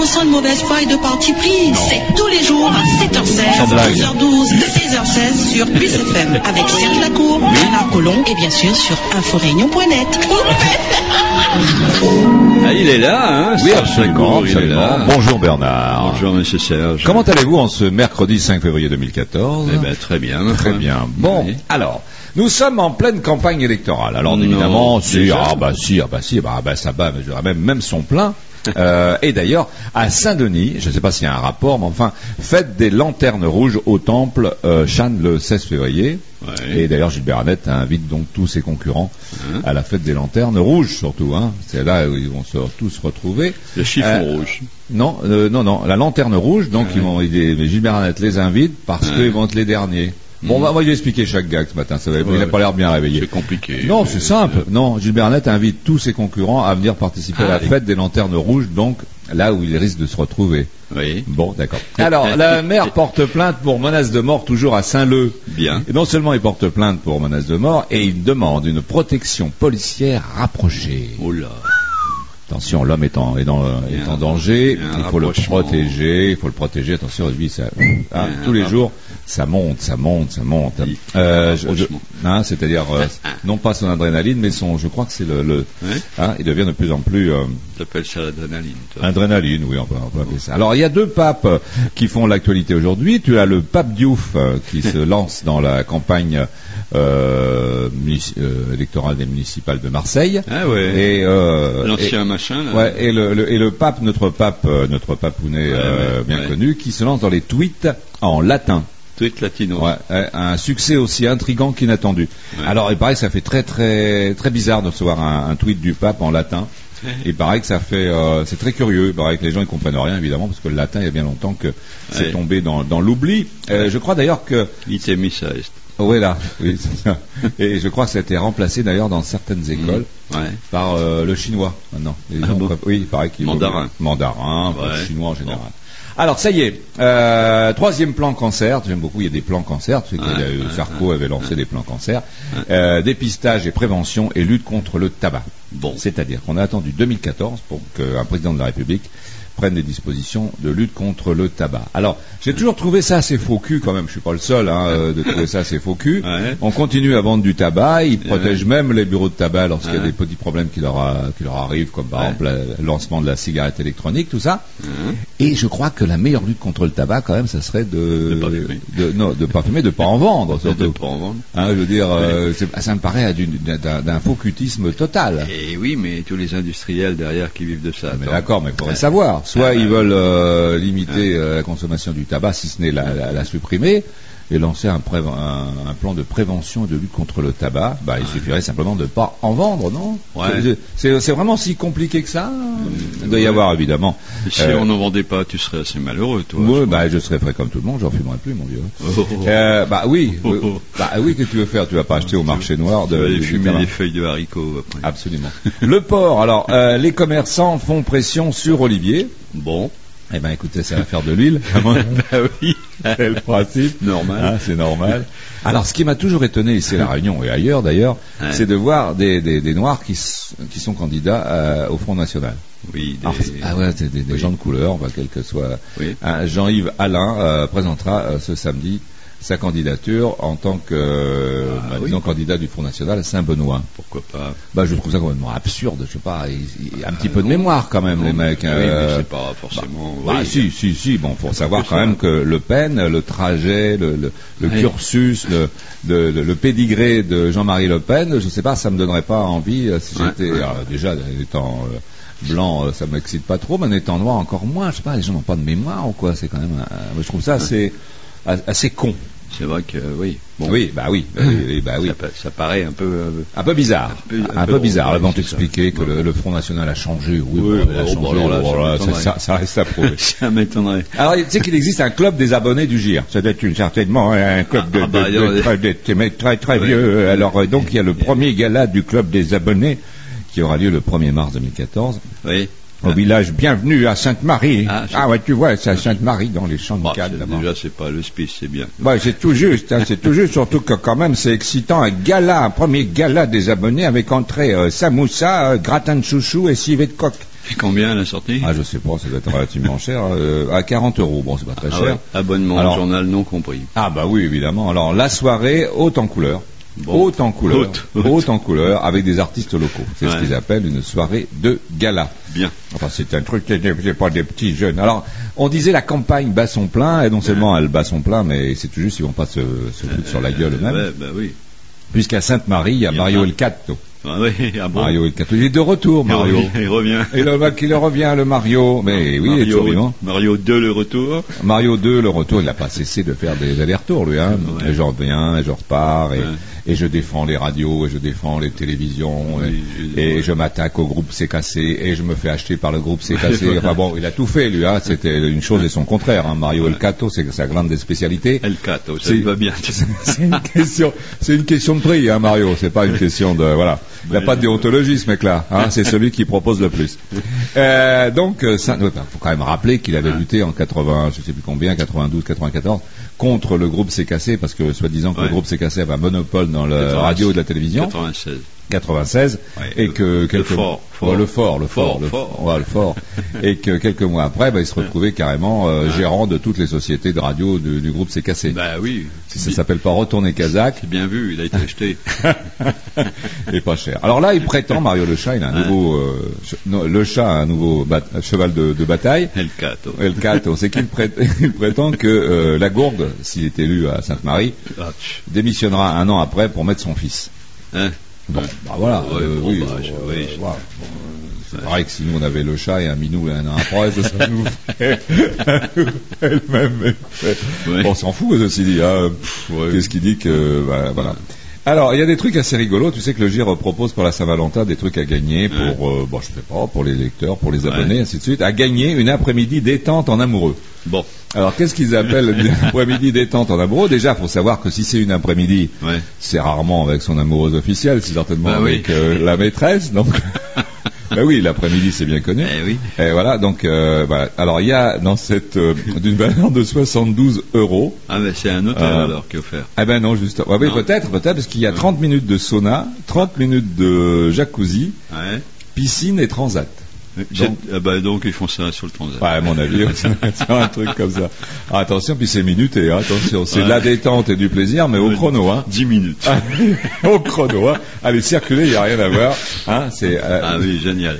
sans de mauvaise foi et de parti pris. C'est tous les jours à 7h16, 11h12 et 16h16 sur Plus FM avec Serge Lacour, Bernard Collomb et bien sûr sur inforéunion.net. Ah, il est là, hein? Oui, absolument, il est là. Bonjour Bernard. Bonjour Monsieur Serge. Comment allez-vous en ce mercredi 5 février 2014? Eh ben, très bien. Très bien. Bon, oui. Alors, nous sommes en pleine campagne électorale. Alors Non, évidemment, déjà. ça bat, je dirais même son plein. Et d'ailleurs, à Saint-Denis, je ne sais pas s'il y a un rapport, mais enfin, fête des lanternes rouges au temple Chan le 16 février. Ouais. Et d'ailleurs, Gilbert Annette invite donc tous ses concurrents à la fête des lanternes rouges, surtout. Hein. C'est là où ils vont tous se retrouver. Le chiffon rouge. Non, la lanterne rouge. Donc Gilbert Annette les invite parce qu'ils vont être les derniers. Bon, on va lui expliquer chaque gag ce matin. Il n'a pas l'air bien réveillé. C'est compliqué. Non, c'est simple. Non, Gilbert Annette invite tous ses concurrents à venir participer à la fête des lanternes rouges, donc là où il risque de se retrouver. Oui. Bon, d'accord. Alors, la maire porte plainte pour menace de mort toujours à Saint-Leu. Bien. Et non seulement il porte plainte pour menace de mort, et il demande une protection policière rapprochée. Oh là. Attention, l'homme est en danger, il faut le protéger, attention, lui, ça, tous les jours, ça monte. C'est-à-dire, non pas son adrénaline, mais je crois que c'est il devient de plus en plus... Tu appelles ça l'adrénaline, toi? Adrénaline, oui, on peut appeler ça. Alors, il y a deux papes qui font l'actualité aujourd'hui. Tu as le pape Diouf qui se lance dans la campagne électorale des municipales de Marseille. Ah ouais. Et l'ancien machin là. Ouais, et le pape, notre papounet bien connu, qui se lance dans les tweets en latin. Tweet latino. Ouais, un succès aussi intrigant qu'inattendu. Ouais. Alors, il paraît que ça fait très très très bizarre de recevoir un tweet du pape en latin. Il paraît que ça fait, c'est très curieux. Il paraît que les gens ne comprennent rien évidemment parce que le latin il y a bien longtemps que c'est tombé dans l'oubli. Je crois d'ailleurs que Ite missa est. Oui, c'est ça. Et je crois que ça a été remplacé d'ailleurs dans certaines écoles par le chinois maintenant. Oui, il paraît qu'il mandarin, le chinois en général. Alors ça y est, troisième plan cancer. J'aime beaucoup. Il y a des plans cancer. Tu sais que Sarko avait lancé des plans cancer. Dépistage et prévention et lutte contre le tabac. Bon, c'est-à-dire qu'on a attendu 2014 pour qu'un président de la République prennent des dispositions de lutte contre le tabac. Alors, j'ai toujours trouvé ça assez faux cul quand même. Je suis pas le seul de trouver ça assez faux cul. Ouais. On continue à vendre du tabac. Ils protègent même les bureaux de tabac lorsqu'il y a des petits problèmes qui leur arrivent, comme par exemple le lancement de la cigarette électronique, tout ça. Et je crois que la meilleure lutte contre le tabac, quand même, ça serait de pas fumer, de pas en vendre, surtout. De pas en vendre. Je veux dire, ça me paraît d'un faux cutisme total. Et oui, mais tous les industriels derrière qui vivent de ça. Mais d'accord, mais il faudrait savoir. Soit ils veulent limiter la consommation du tabac, si ce n'est la supprimer, et lancer un plan de prévention et de lutte contre le tabac. Il suffirait simplement de ne pas en vendre, non? C'est vraiment si compliqué que ça? Il doit y avoir, évidemment. Si on n'en vendait pas, tu serais assez malheureux, toi. Oui, je serais prêt comme tout le monde, j'en fumerais plus, mon vieux. Oui, qu'est-ce que tu veux faire? Tu vas pas acheter au marché noir de fumer des feuilles de haricots après. Absolument. Le porc, alors, les commerçants font pression sur Olivier. Bon. Eh ben, écoutez, ça va faire de l'huile. Oui. C'est le principe. Normal. C'est normal. Alors, ce qui m'a toujours étonné ici à La Réunion et ailleurs d'ailleurs, c'est de voir des Noirs qui sont candidats au Front National. Oui. Des gens de couleur, quel que soit. Oui. Jean-Yves Alain présentera ce samedi sa candidature en tant que candidat du Front National à Saint-Benoît. Pourquoi pas? Je trouve ça complètement absurde, je sais pas, un petit peu de mémoire quand même, les mecs. Oui, mais c'est pas forcément... Si, bon, faut savoir quand même que Le Pen, le trajet, le cursus, le pédigré de Jean-Marie Le Pen, je sais pas, ça me donnerait pas envie, si j'étais, déjà, étant blanc, ça m'excite pas trop, mais en étant noir encore moins, je sais pas, les gens n'ont pas de mémoire ou quoi, c'est quand même, je trouve ça assez con. C'est vrai que oui. Bon. Oui. Ça paraît un peu bizarre. Un peu bizarre. Avant t'expliquer que le Front National a changé. Ça reste à prouver. Ça m'étonnerait. Alors, tu sais qu'il existe un club des abonnés du GIR. Ça doit être certainement un club très très vieux. Alors, donc, il y a le premier gala du club des abonnés qui aura lieu le 1er mars 2014. Oui. Au village Bienvenue à Sainte-Marie. Tu vois, c'est à Sainte-Marie dans les champs de Cannes. Déjà, c'est pas le spice, c'est bien. C'est tout juste, surtout que quand même, c'est excitant. Un premier gala des abonnés avec entrée samoussa, gratin de chouchou et civet de coq. Et combien la sortie? Ah, je sais pas, ça doit être relativement cher. À 40 €. Bon, c'est pas très cher. Ouais. Abonnement, journal non compris. Ah, bah oui, évidemment. Alors, la soirée haute en couleur. Bon. Haute en couleur, avec des artistes locaux. C'est ce qu'ils appellent une soirée de gala. Bien. Enfin, c'est un truc, c'est pas des petits jeunes. Alors, on disait la campagne bat son plein, et non seulement elle bat son plein, mais c'est tout juste, ils vont pas se foutre sur la gueule eux-mêmes. Ouais, bah oui. Puisqu'à Sainte-Marie, il y a Mario El Cato. Ah oui, ah bon. Mario El Cato. Il est de retour, Mario. Il revient. Et le mec, il revient, le Mario. Mais oui, il est toujours vivant. Mario 2, le retour. Mario 2, le retour. Il n'a pas cessé de faire des allers-retours, lui, hein. Ouais. Et je reviens, et je repars, et je défends les radios, et je défends les télévisions, et je m'attaque au groupe CKC, et je me fais acheter par le groupe CKC. Enfin bon, il a tout fait, lui, hein. C'était une chose et son contraire, hein. Mario El Cato, c'est sa grande spécialité. El Cato, ça va bien. C'est une question de prix, hein, Mario. C'est pas une question de, voilà. Il n'a pas de déontologie, ce mec-là, hein. C'est celui qui propose le plus. Donc, faut quand même rappeler qu'il avait lutté en 80, je sais plus combien, 92, 94, contre le groupe CKC, parce que, soi-disant que le groupe CKC avait un monopole dans la radio et de la télévision. 96 et que le fort et que quelques mois après, il se retrouvait carrément gérant de toutes les sociétés de radio du groupe CKC. Bah oui. Si ça s'appelle pas Retourner Kazakh. C'est bien vu, il a été acheté. Et pas cher. Alors là, il prétend, Mario Le Chat, il a un nouveau, Le Chat a un nouveau cheval de bataille. El Cato. C'est qu'il prétend que la Gourde, s'il est élu à Sainte-Marie, démissionnera un an après pour mettre son fils. Bon, voilà. C'est pareil que si nous on avait le chat et un minou et un après, ça nous fait le même effet. On s'en fout, ceci dit. Hein. Qu'est-ce qui dit que voilà. Alors, il y a des trucs assez rigolos. Tu sais que le GIR propose pour la Saint-Valentin des trucs à gagner pour, je sais pas, pour les lecteurs, pour les abonnés, ainsi de suite, à gagner une après-midi détente en amoureux. Bon. Alors, qu'est-ce qu'ils appellent une après-midi détente en amoureux? Déjà, faut savoir que si c'est une après-midi, c'est rarement avec son amoureuse officielle, c'est certainement avec la maîtresse, donc. Ben oui, l'après-midi, c'est bien connu. Et voilà, donc, alors il y a dans cette, d'une valeur de 72 €. Ah, ben c'est un hôtel alors qui est offert. Ah ben non, juste. Oui, peut-être, parce qu'il y a 30 minutes de sauna, 30 minutes de jacuzzi, piscine et transat. Donc ils font ça sur le transat. Ouais, à mon avis, c'est un truc comme ça. Alors, attention, puis c'est minuté, attention, c'est de la détente et du plaisir, mais au chrono, 10 minutes. Au chrono, Allez, circuler, il n'y a rien à voir, Ah oui, génial.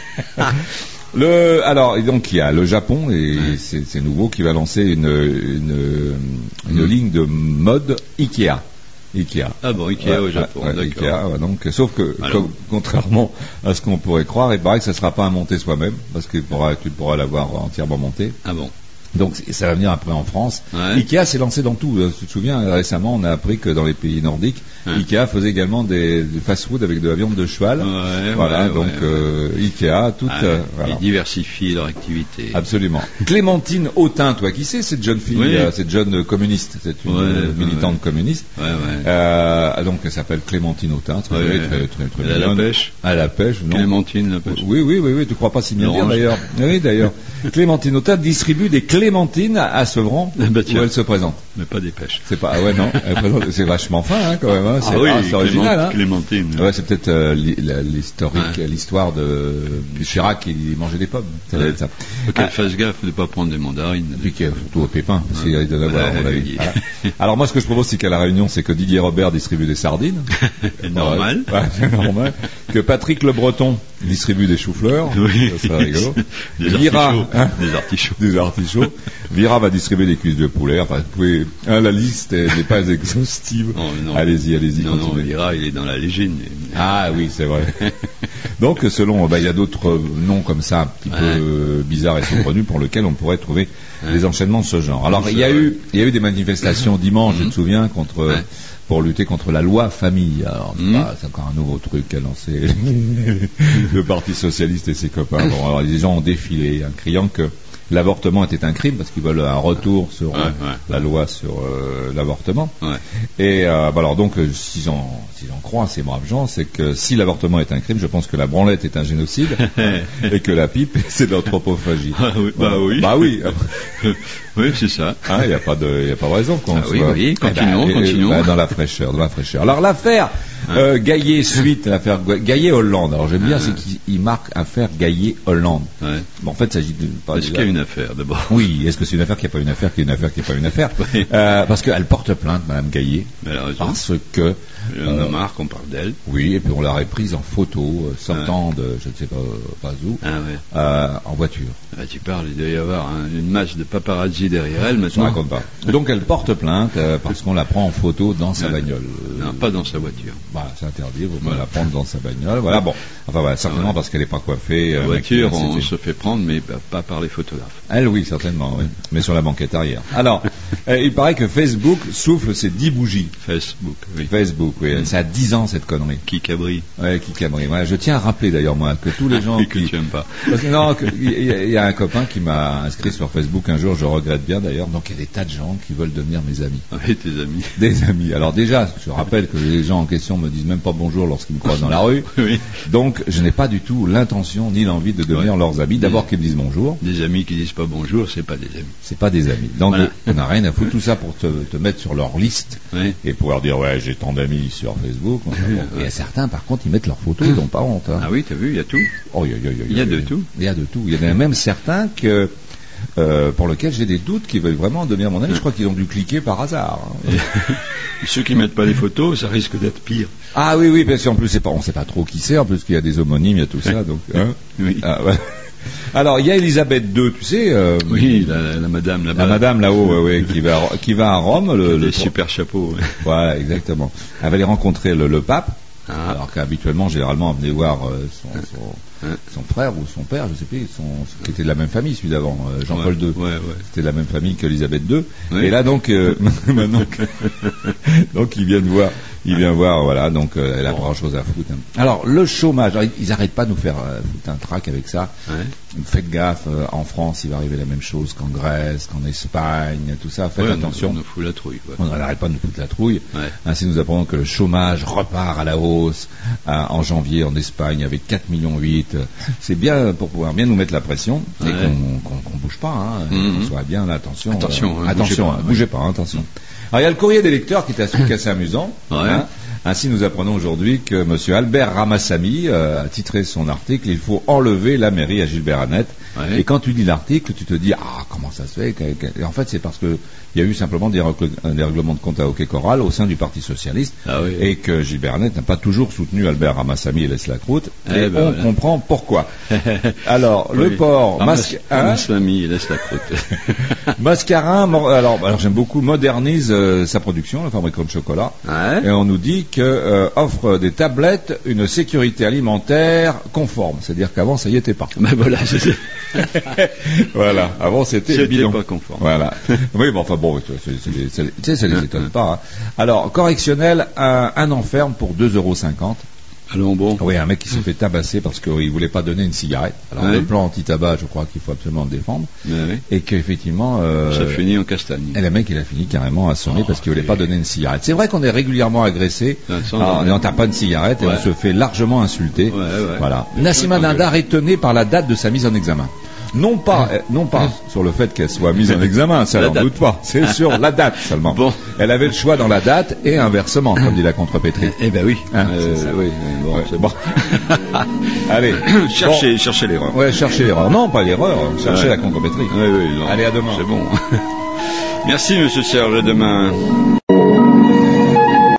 Alors, donc, il y a le Japon, et c'est nouveau, qui va lancer une ligne de mode Ikea. Ah bon, Ikea au Japon, d'accord. Ikea, donc, sauf que, contrairement à ce qu'on pourrait croire, il paraît que ça ne sera pas à monter soi-même, parce que tu pourras l'avoir entièrement monté. Ah bon. Donc ça va venir après en France. Ikea s'est lancé dans tout. Tu te souviens, récemment, on a appris que dans les pays nordiques, Ikea faisait également des fast-food avec de la viande de cheval. Ikea, toute... Ils diversifient leur activité. Absolument. Clémentine Autain, toi, qui sais cette jeune fille, cette jeune communiste, c'est une militante communiste. Donc elle s'appelle Clémentine Autain, très à la pêche. À la pêche, non. Clémentine, la pêche. Oui, tu crois pas si bien dire d'ailleurs. Oui, d'ailleurs. Clémentine Autain distribue des clémentines à Sevran, où elle se présente. Mais pas des pêches. C'est pas, non. C'est vachement fin, quand même. C'est original, Clémentine. C'est peut-être l'histoire de Chirac qui mangeait des pommes. Ça doit être ça. Faut qu'elle fasse gaffe de ne pas prendre des mandarines. Et puis surtout au pépin, parce qu'il risque d'en avoir, on l'a vu. Alors moi, ce que je propose, c'est qu'à la Réunion, c'est que Didier Robert distribue des sardines. Normal. C'est normal. Que Patrick Le Breton distribue des choux-fleurs. Oui. Ça serait rigolo. Des artichauts. Vira va distribuer des cuisses de poulet. Enfin, vous pouvez, la liste n'est pas exhaustive. Allez-y. Non, Vira, il est dans la légende. Ah oui, c'est vrai. Donc, selon, il y a d'autres noms comme ça, un petit peu bizarres et saugrenus, pour lesquels on pourrait trouver des enchaînements de ce genre. Alors, il y a eu des manifestations dimanche, je me souviens, pour lutter contre la loi famille. Alors, c'est encore un nouveau truc qu'a lancé le Parti socialiste et ses copains. Bon, alors les gens ont défilé, criant que l'avortement était un crime, parce qu'ils veulent un retour sur la loi sur l'avortement. Et alors donc, s'ils en croient, ces braves gens, c'est que si l'avortement est un crime, je pense que la branlette est un génocide et que la pipe, c'est de l'anthropophagie. Oui. Oui, c'est ça. Il n'y a pas de raison qu'on soit... Oui, continuons. Dans la fraîcheur. Alors l'affaire Gaillet suite, l'affaire Gaillet-Hollande. Alors j'aime bien, c'est qu'il marque affaire Gaillet-Hollande. Ouais. Bon, en fait, il s'agit de... Est-ce qu'il y a une affaire, d'abord? Oui, est-ce que c'est une affaire qui n'a pas une affaire, qui est une affaire qui n'est pas une affaire? Oui. Parce qu'elle porte plainte, Madame Gaillet. Parce que... On a marre qu'on parle d'elle. Oui, et puis on l'aurait prise en photo, sortant de, je ne sais pas où, en voiture. Tu parles, il doit y avoir une masse de paparazzi derrière elle maintenant. Je ne raconte pas. Donc elle porte plainte parce qu'on la prend en photo dans sa bagnole. Non, pas dans sa voiture. C'est interdit, vous la prendre dans sa bagnole. Voilà, bon. Enfin, voilà, certainement parce qu'elle n'est pas coiffée. La voiture, on se fait prendre, mais pas par les photographes. Elle, oui, certainement, oui. Mais sur la banquette arrière. Alors, il paraît que Facebook souffle ses 10 bougies. Facebook, oui. Ça a 10 ans, cette connerie. Qui cabrit. Ouais, qui cabrit. Ouais, je tiens à rappeler, d'ailleurs, moi, que tous les gens que tu n'aimes pas. Parce que, non, il y a un copain qui m'a inscrit sur Facebook un jour, je regrette bien, d'ailleurs. Donc, il y a des tas de gens qui veulent devenir mes amis. Oui, tes amis. Des amis. Alors, déjà, je rappelle que les gens en question me disent même pas bonjour lorsqu'ils me croisent dans la rue. Oui. Donc, je n'ai pas du tout l'intention ni l'envie de devenir leurs amis. D'abord qu'ils me disent bonjour. Des amis qui disent pas bonjour, c'est pas des amis. C'est pas des amis. Donc, on n'a rien à foutre. Tout ça pour te mettre sur leur liste et pouvoir dire, ouais, j'ai tant d'amis sur Facebook. Il y a certains, par contre, ils mettent leurs photos, ils n'ont pas honte. Ah oui, t'as vu, il y a tout. Il y a de tout. Il y a de tout. Il y en a même certains que... pour lesquels j'ai des doutes qui veulent vraiment devenir mon ami. Je crois qu'ils ont dû cliquer par hasard. Ceux qui mettent pas les photos, ça risque d'être pire. Ah oui, parce qu'en plus, on ne sait pas trop qui c'est, en plus qu'il y a des homonymes, il y a tout ça. Donc, oui. Alors, il y a Elisabeth II, tu sais. Oui, la madame là-bas. La madame là-haut, qui va à Rome. Le super chapeau. Voilà, exactement. Elle va aller rencontrer le pape. Alors qu'habituellement, généralement, on venait voir son frère ou son père, je sais plus, qui était de la même famille, celui d'avant, Jean-Paul II. C'était de la même famille qu'Elisabeth II. Et là, donc, donc, il vient voir, voilà, donc elle a pas grand-chose à foutre. Alors, le chômage, ils n'arrêtent pas de nous faire foutre un trac avec ça. Faites gaffe, en France, il va arriver la même chose qu'en Grèce, qu'en Espagne, tout ça. Faites attention. On nous fout la trouille. On n'arrête pas de nous foutre la trouille. Ainsi, nous apprenons que le chômage repart à la hausse en janvier en Espagne avec 4,8 millions. C'est bien pour pouvoir bien nous mettre la pression et qu'on bouge pas. Qu'on soit bien là, attention. Bougez pas, attention. Alors, il y a le courrier des lecteurs qui est assez amusant. Ainsi, nous apprenons aujourd'hui que M. Albert Ramassamy a titré son article « Il faut enlever la mairie à Gilbert Annette ». Et quand tu lis l'article, tu te dis « Ah, comment ça se fait ?» Et en fait, c'est parce qu'il y a eu simplement des règlements de compte à hockey choral au sein du Parti Socialiste et que Gilbert Annette n'a pas toujours soutenu Albert Ramassamy et laisse la croûte. Et on comprend pourquoi. Alors, le port... Ramassamy laisse la croûte. Mascarin, alors j'aime beaucoup, modernise sa production, le fabricant de chocolat. Et on nous dit offre des tablettes une sécurité alimentaire conforme. C'est-à-dire qu'avant, ça y était pas. Voilà, voilà. Avant, c'était bidon. Pas conforme. Voilà. Oui, bon, enfin bon, ça les étonne pas. Alors, correctionnel, un enferme pour 2,50 €. Allons bon. Oui, un mec qui s'est fait tabasser parce qu'il voulait pas donner une cigarette. Alors le plan anti-tabac, je crois qu'il faut absolument le défendre. Et qu'effectivement... ça finit en castagne. Et le mec, il a fini carrément assommé parce qu'il voulait pas donner une cigarette. C'est vrai qu'on est régulièrement agressé. On tape pas une cigarette et on se fait largement insulter. Voilà. Nassima Dindar est étonné par la date de sa mise en examen. Non pas sur le fait qu'elle soit mise en examen, ça n'en doute pas. C'est sur la date seulement. Bon. Elle avait le choix dans la date et inversement, comme dit la contrepétrie. Eh ben oui. C'est bon. Allez, cherchez l'erreur. Ouais, cherchez l'erreur. Non, pas l'erreur. Cherchez la contrepétrie. Oui, allez, à demain. C'est bon. Merci, Monsieur Serge. À demain.